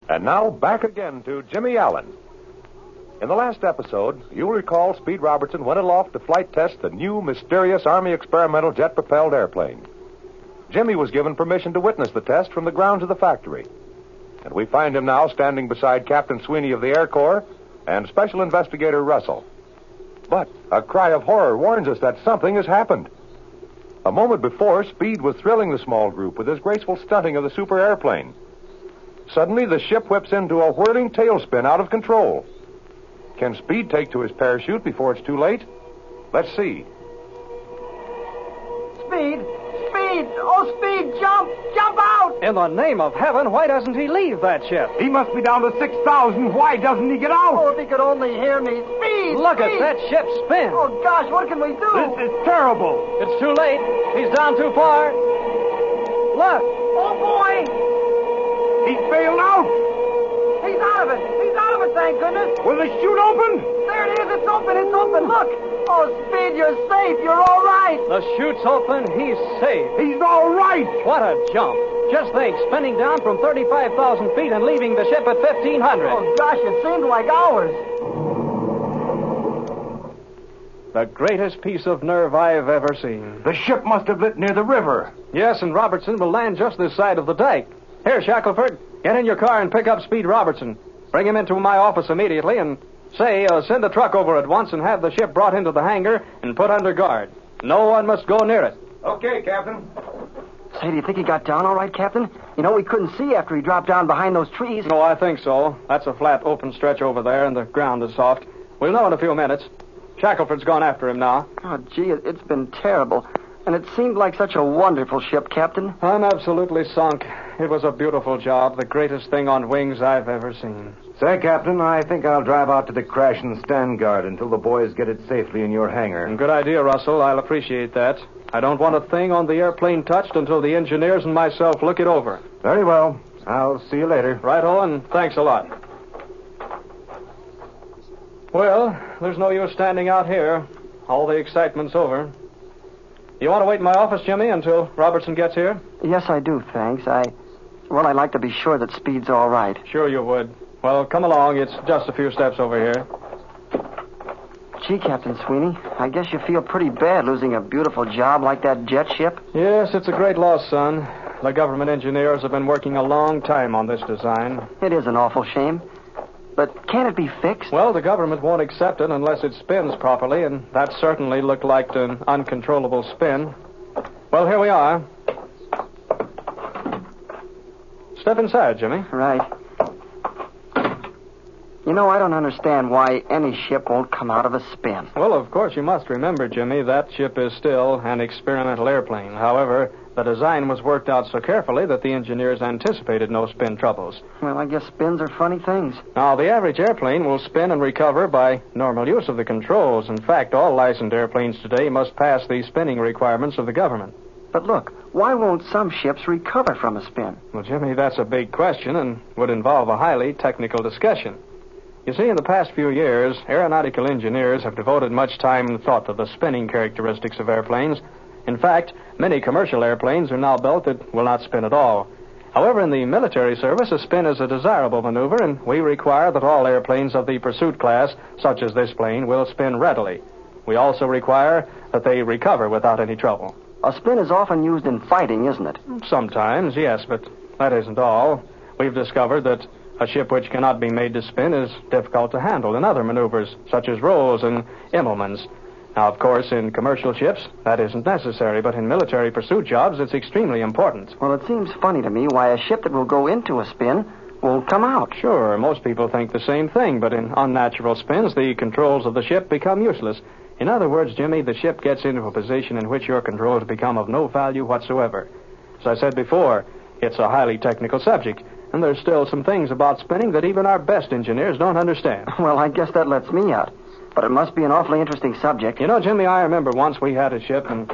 And now, back again to Jimmy Allen. In the last episode, you'll recall Speed Robertson went aloft to flight test the new, mysterious Army experimental jet-propelled airplane. Jimmy was given permission to witness the test from the grounds of the factory. And we find him now standing beside Captain Sweeney of the Air Corps and Special Investigator Russell. But a cry of horror warns us that something has happened. A moment before, Speed was thrilling the small group with his graceful stunting of the super airplane. Suddenly, the ship whips into a whirling tailspin out of control. Can Speed take to his parachute before it's too late? Let's see. Speed! Speed! Oh, Speed, jump! Jump out! In the name of heaven, why doesn't he leave that ship? He must be down to 6,000. Why doesn't he get out? Oh, if he could only hear me. Speed! Look Speed! at that ship spin. Oh, gosh, what can we do? This is terrible. It's too late. He's down too far. Look. Oh, boy! He's bailed out. He's out of it. He's out of it, thank goodness. Will the chute open? There it is. It's open. It's open. Look. Oh, Speed, you're safe. You're all right. The chute's open. He's safe. He's all right. What a jump. Just think, spinning down from 35,000 feet and leaving the ship at 1,500. Oh, gosh, it seemed like hours. The greatest piece of nerve I've ever seen. The ship must have lit near the river. Yes, and Robertson will land just this side of the dike. Here, Shackelford, get in your car and pick up Speed Robertson. Bring him into my office immediately and send a truck over at once and have the ship brought into the hangar and put under guard. No one must go near it. Okay, Captain. Say, do you think he got down all right, Captain? You know, we couldn't see after he dropped down behind those trees. No, I think so. That's a flat, open stretch over there, and the ground is soft. We'll know in a few minutes. Shackelford's gone after him now. Oh, gee, it's been terrible. And it seemed like such a wonderful ship, Captain. I'm absolutely sunk. It was a beautiful job, the greatest thing on wings I've ever seen. Say, Captain, I think I'll drive out to the crash and stand guard until the boys get it safely in your hangar. Good idea, Russell. I'll appreciate that. I don't want a thing on the airplane touched until the engineers and myself look it over. Very well. I'll see you later. Right-o, and thanks a lot. Well, there's no use standing out here. All the excitement's over. You want to wait in my office, Jimmy, until Robertson gets here? Yes, I do, thanks. I'd like to be sure that Speed's all right. Sure you would. Well, come along. It's just a few steps over here. Gee, Captain Sweeney, I guess you feel pretty bad losing a beautiful job like that jet ship. Yes, it's a great loss, son. The government engineers have been working a long time on this design. It is an awful shame. But can't it be fixed? Well, the government won't accept it unless it spins properly, and that certainly looked like an uncontrollable spin. Well, here we are. Step inside, Jimmy. Right. You know, I don't understand why any ship won't come out of a spin. Well, of course, you must remember, Jimmy, that ship is still an experimental airplane. However, the design was worked out so carefully that the engineers anticipated no spin troubles. Well, I guess spins are funny things. Now, the average airplane will spin and recover by normal use of the controls. In fact, all licensed airplanes today must pass the spinning requirements of the government. But look, why won't some ships recover from a spin? Well, Jimmy, that's a big question and would involve a highly technical discussion. You see, in the past few years, aeronautical engineers have devoted much time and thought to the spinning characteristics of airplanes. In fact, many commercial airplanes are now built that will not spin at all. However, in the military service, a spin is a desirable maneuver, and we require that all airplanes of the pursuit class, such as this plane, will spin readily. We also require that they recover without any trouble. A spin is often used in fighting, isn't it? Sometimes, yes, but that isn't all. We've discovered that a ship which cannot be made to spin is difficult to handle in other maneuvers, such as rolls and immelmans. Now, of course, in commercial ships, that isn't necessary, but in military pursuit jobs, it's extremely important. Well, it seems funny to me why a ship that will go into a spin won't come out. Sure, most people think the same thing, but in unnatural spins, the controls of the ship become useless. In other words, Jimmy, the ship gets into a position in which your controls become of no value whatsoever. As I said before, it's a highly technical subject. And there's still some things about spinning that even our best engineers don't understand. Well, I guess that lets me out. But it must be an awfully interesting subject. You know, Jimmy, I remember once we had a ship and...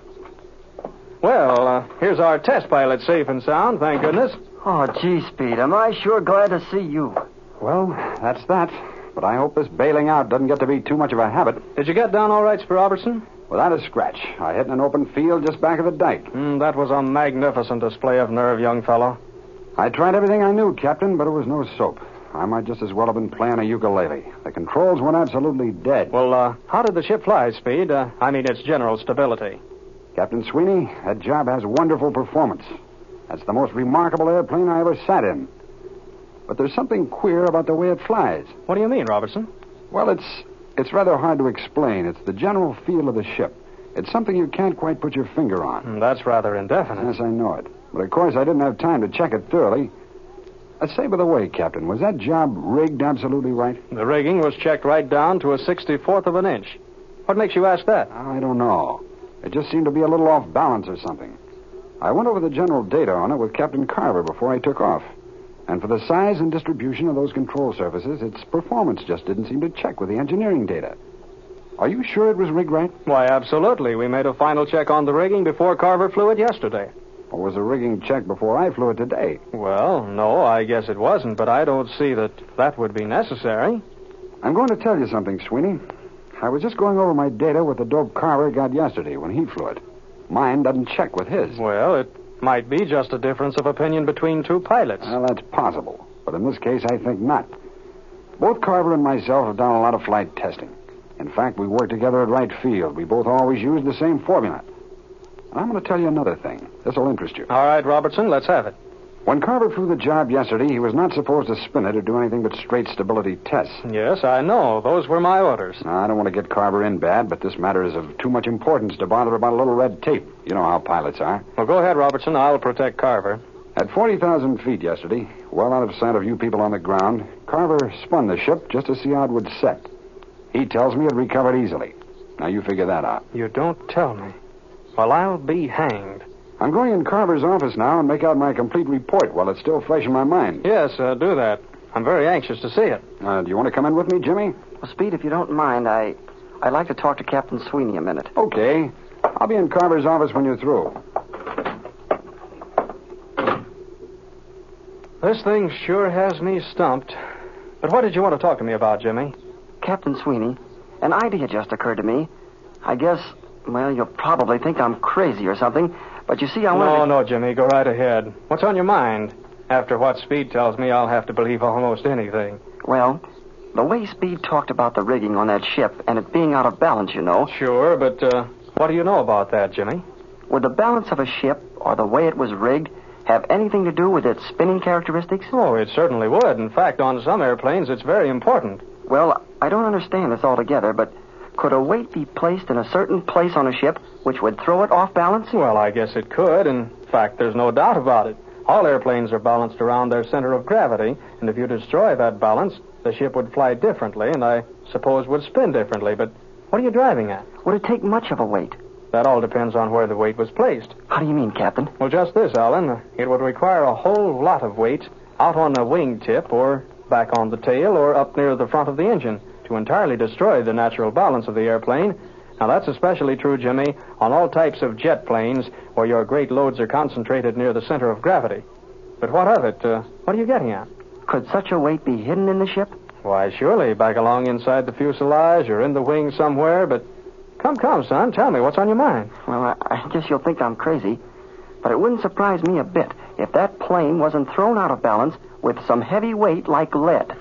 Well, here's our test pilot safe and sound, thank goodness. Oh, gee, Speed, am I sure glad to see you. Well, that's that. But I hope this bailing out doesn't get to be too much of a habit. Did you get down all right, Sir Robertson? Without a scratch. I hit in an open field just back of the dike. That was a magnificent display of nerve, young fellow. I tried everything I knew, Captain, but it was no soap. I might just as well have been playing a ukulele. The controls went absolutely dead. Well, how did the ship fly, Speed? I mean, its general stability. Captain Sweeney, that job has wonderful performance. That's the most remarkable airplane I ever sat in. But there's something queer about the way it flies. What do you mean, Robertson? Well, it's rather hard to explain. It's the general feel of the ship. It's something you can't quite put your finger on. That's rather indefinite. Yes, I know it. But, of course, I didn't have time to check it thoroughly. Say, by the way, Captain, was that job rigged absolutely right? The rigging was checked right down to a 64th of an inch. What makes you ask that? I don't know. It just seemed to be a little off balance or something. I went over the general data on it with Captain Carver before I took off. And for the size and distribution of those control surfaces, its performance just didn't seem to check with the engineering data. Are you sure it was rigged right? Why, absolutely. We made a final check on the rigging before Carver flew it yesterday. Or was the rigging checked before I flew it today? Well, no, I guess it wasn't, but I don't see that would be necessary. I'm going to tell you something, Sweeney. I was just going over my data with the dope Carver got yesterday when he flew it. Mine doesn't check with his. Well, it might be just a difference of opinion between two pilots. Well, that's possible. But in this case, I think not. Both Carver and myself have done a lot of flight testing. In fact, we work together at Wright Field. We both always use the same formula. And I'm going to tell you another thing. This will interest you. All right, Robertson, let's have it. When Carver flew the job yesterday, he was not supposed to spin it or do anything but straight stability tests. Yes, I know. Those were my orders. Now, I don't want to get Carver in bad, but this matter is of too much importance to bother about a little red tape. You know how pilots are. Well, go ahead, Robertson. I'll protect Carver. At 40,000 feet yesterday, well out of sight of you people on the ground, Carver spun the ship just to see how it would set. He tells me it recovered easily. Now, you figure that out. You don't tell me. Well, I'll be hanged. I'm going in Carver's office now and make out my complete report while it's still fresh in my mind. Yes, do that. I'm very anxious to see it. Do you want to come in with me, Jimmy? Well, Speed, if you don't mind, I'd like to talk to Captain Sweeney a minute. Okay. I'll be in Carver's office when you're through. This thing sure has me stumped. But what did you want to talk to me about, Jimmy? Captain Sweeney, an idea just occurred to me. I guess, well, you'll probably think I'm crazy or something, but you see, I wanted No, Jimmy, go right ahead. What's on your mind? After what Speed tells me, I'll have to believe almost anything. Well, the way Speed talked about the rigging on that ship and it being out of balance, you know. Sure, but what do you know about that, Jimmy? Would the balance of a ship or the way it was rigged have anything to do with its spinning characteristics? Oh, it certainly would. In fact, on some airplanes, it's very important. Well, I don't understand this altogether, but could a weight be placed in a certain place on a ship which would throw it off balance? Well, I guess it could. In fact, there's no doubt about it. All airplanes are balanced around their center of gravity, and if you destroy that balance, the ship would fly differently, and I suppose would spin differently. But what are you driving at? Would it take much of a weight? That all depends on where the weight was placed. How do you mean, Captain? Well, just this, Alan. It would require a whole lot of weight out on the wingtip or back on the tail or up near the front of the engine to entirely destroy the natural balance of the airplane. Now, that's especially true, Jimmy, on all types of jet planes where your great loads are concentrated near the center of gravity. But what of it? What are you getting at? Could such a weight be hidden in the ship? Why, surely, back along inside the fuselage or in the wing somewhere, but come, son, tell me, what's on your mind? Well, I guess you'll think I'm crazy, but it wouldn't surprise me a bit if that plane wasn't thrown out of balance with some heavy weight like lead.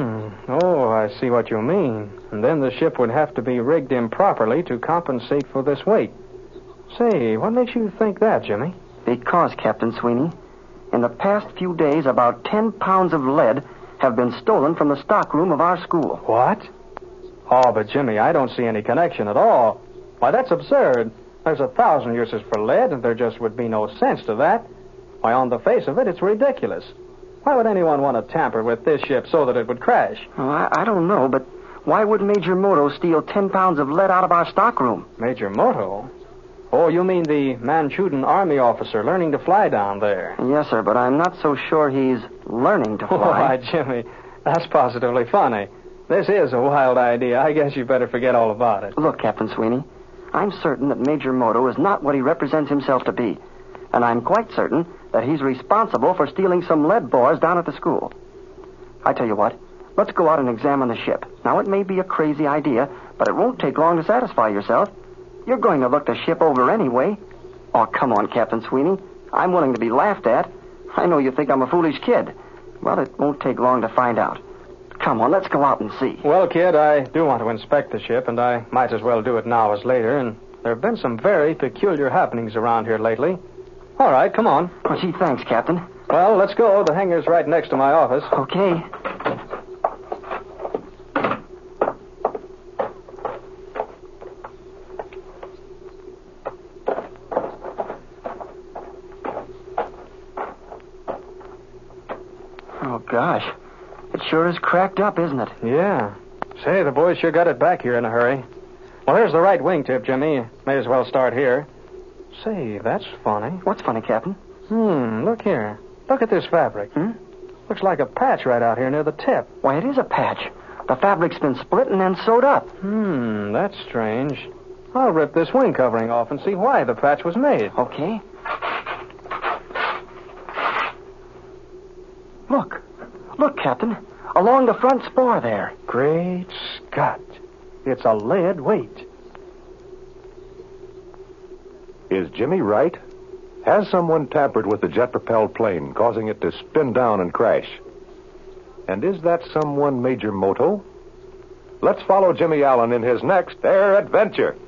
Oh, I see what you mean. And then the ship would have to be rigged improperly to compensate for this weight. Say, what makes you think that, Jimmy? Because, Captain Sweeney, in the past few days, about 10 pounds of lead have been stolen from the stockroom of our school. What? Oh, but Jimmy, I don't see any connection at all. Why, that's absurd. There's 1,000 uses for lead, and there just would be no sense to that. Why, on the face of it, it's ridiculous. Why would anyone want to tamper with this ship so that it would crash? Well, I don't know, but why would Major Moto steal 10 pounds of lead out of our stockroom? Major Moto? Oh, you mean the Manchurian Army officer learning to fly down there? Yes, sir, but I'm not so sure he's learning to fly. Why, Jimmy, that's positively funny. This is a wild idea. I guess you better forget all about it. Look, Captain Sweeney, I'm certain that Major Moto is not what he represents himself to be. And I'm quite certain that he's responsible for stealing some lead bores down at the school. I tell you what, let's go out and examine the ship. Now, it may be a crazy idea, but it won't take long to satisfy yourself. You're going to look the ship over anyway. Oh, come on, Captain Sweeney. I'm willing to be laughed at. I know you think I'm a foolish kid. Well, it won't take long to find out. Come on, let's go out and see. Well, kid, I do want to inspect the ship, and I might as well do it now as later, and there have been some very peculiar happenings around here lately. All right, come on. Oh, gee, thanks, Captain. Well, let's go. The hangar's right next to my office. Okay. Oh, gosh. It sure is cracked up, isn't it? Yeah. Say, the boys sure got it back here in a hurry. Well, here's the right wingtip, Jimmy. May as well start here. Say, that's funny. What's funny, Captain? Look here. Look at this fabric. Looks like a patch right out here near the tip. Why, it is a patch. The fabric's been split and then sewed up. That's strange. I'll rip this wing covering off and see why the patch was made. Okay. Look. Look, Captain. Along the front spar there. Great Scott. It's a lead weight. Is Jimmy right? Has someone tampered with the jet-propelled plane, causing it to spin down and crash? And is that someone Major Moto? Let's follow Jimmy Allen in his next air adventure.